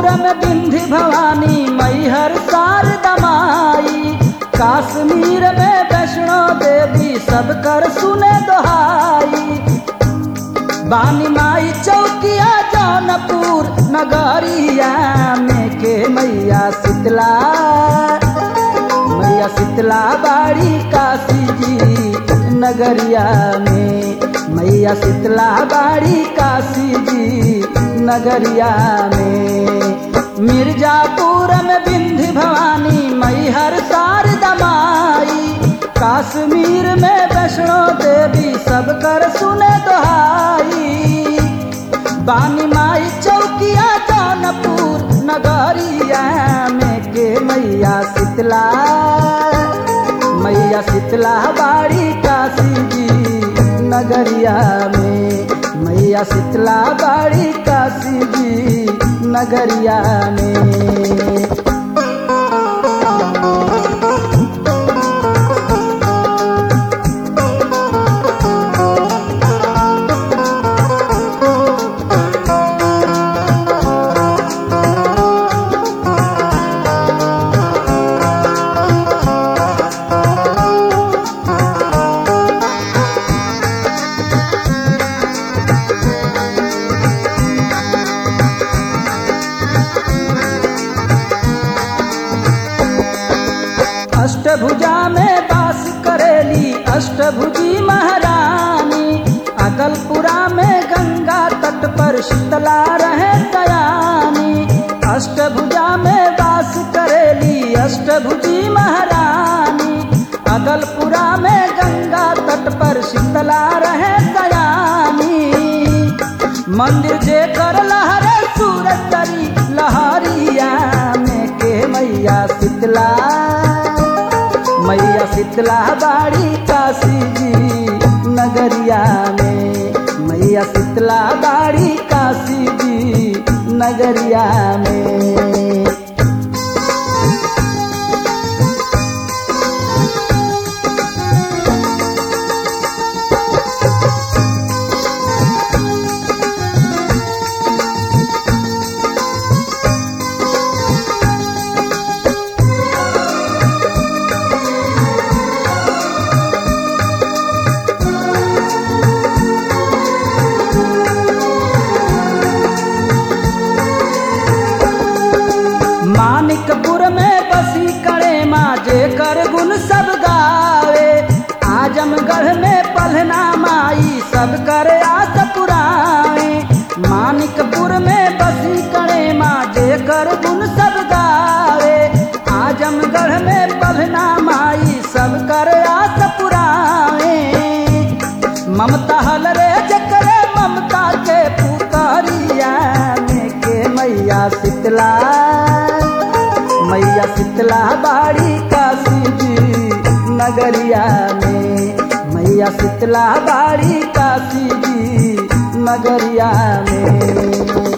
में विंध्य भवानी मैहर शारदा माई, काश्मीर में वैष्णो देवी सब कर सुने दोहाई। बानी माई चौकिया जौनपुर नगरिया में के मैया शीतला, मैया शीतला बाड़ी काशी जी नगरिया में, मैया शीतला बाड़ी काशी जी नगरिया में। मिर्जापुर में विंध्य भवानी मैहर शारदा माई, काश्मीर में वैष्णो देवी सब कर सुने दोहाई। बानी माई चौकिया जौनपुर नगरिया में के मैया शीतला, मैया शीतला बाड़ी काशी जी नगरिया में, मैया शीतला बाड़ी काशी जी नगरिया में। अष्टभुजा में वास करेली अष्टभुजी महारानी, अकलपुरा में गंगा तट पर शीतला रहे दयानी। अष्टभुजा में वास करेली अष्टभुजी महारानी, अकलपुरा में गंगा तट पर शीतला रहे दयानी। मंदिर जे कर लहरे सूरज तरी लहरिया में के मैया शीतला, मैया शीतला बाड़ी काशी जी नगरिया में, मैया शीतला बाड़ी काशी जी नगरिया में। मानिकपुर में बसी करे माँ जे कर गुण सब गावे, आजमगढ़ में पलना माई सब कर आस पुराए। मानिकपुर में बसी करे माँ जे कर गुण सब गावे, आजमगढ़ में पलना माई सब कर आस पुराए। ममता हल रे जकरे ममता के पुतरिया में के मैया शीतला, मैया शीतला बाड़ी काशी जी नगरिया में, मैया शीतला बाड़ी काशी जी नगरिया में।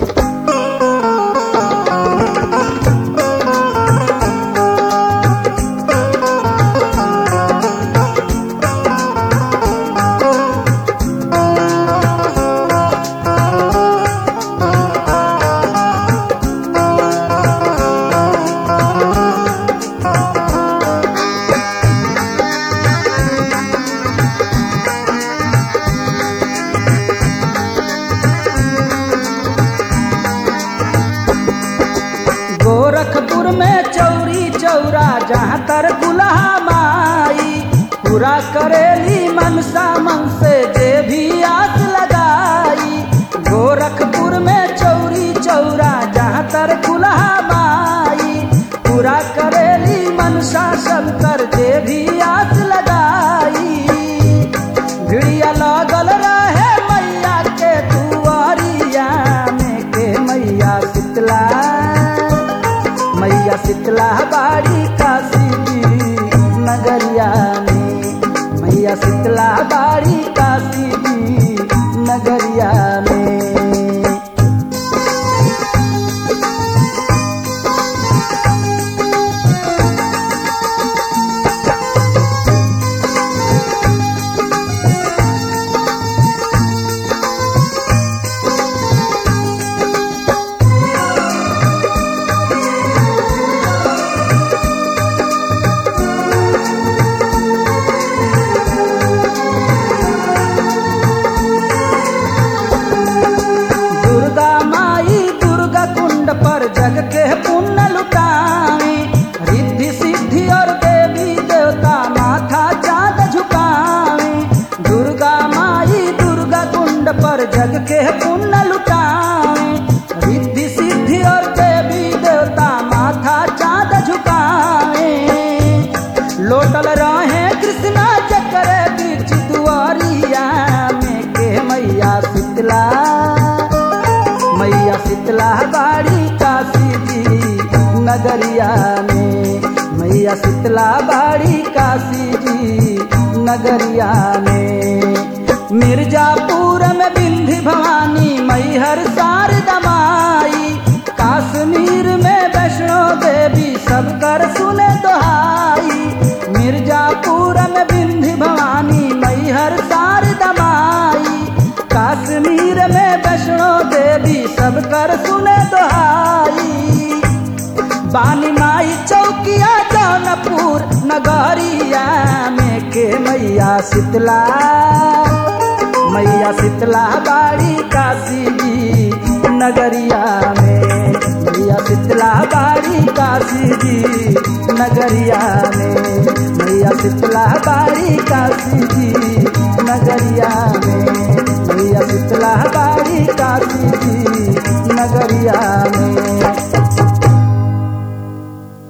गोरखपुर में चौरी चौरा जहाँ तर कुल्हा माई, पूरा करेली मनसा मन से जे भी आस लगाई। गोरखपुर में चौरी चौरा जहाँ तर कुल्हा माई, पूरा करेली मनसा सब कर जे भी आस लगाई। भिड़िया लगल रहे मैया के दुआरिया में के मैया शीतला, मैया शीतला बाड़ी काशी जी नगरिया में, मैया शीतला बाड़ी काशी जी नगरिया में। मैया शीतला बाड़ी काशी जी नगरिया में, मैया शीतला बाड़ी काशी जी नगरिया में। मिर्जापुर में विंध्य भवानी मैहर शारदा माई, कश्मीर में वैष्णो देवी सब कर सुने दोहाई। मिर्जापुर में विंध्य भवानी मैहर शारदा माई, कश्मीर में वैष्णो देवी सब कर सुने दोहाई। बानी माई चौकिया जौनपुर नगरिया में के मैया शीतला, मैया शीतला बाड़ी काशी जी नगरिया में, मैया शीतला बाड़ी काशी जी नगरिया में, मैया शीतला बाड़ी काशी जी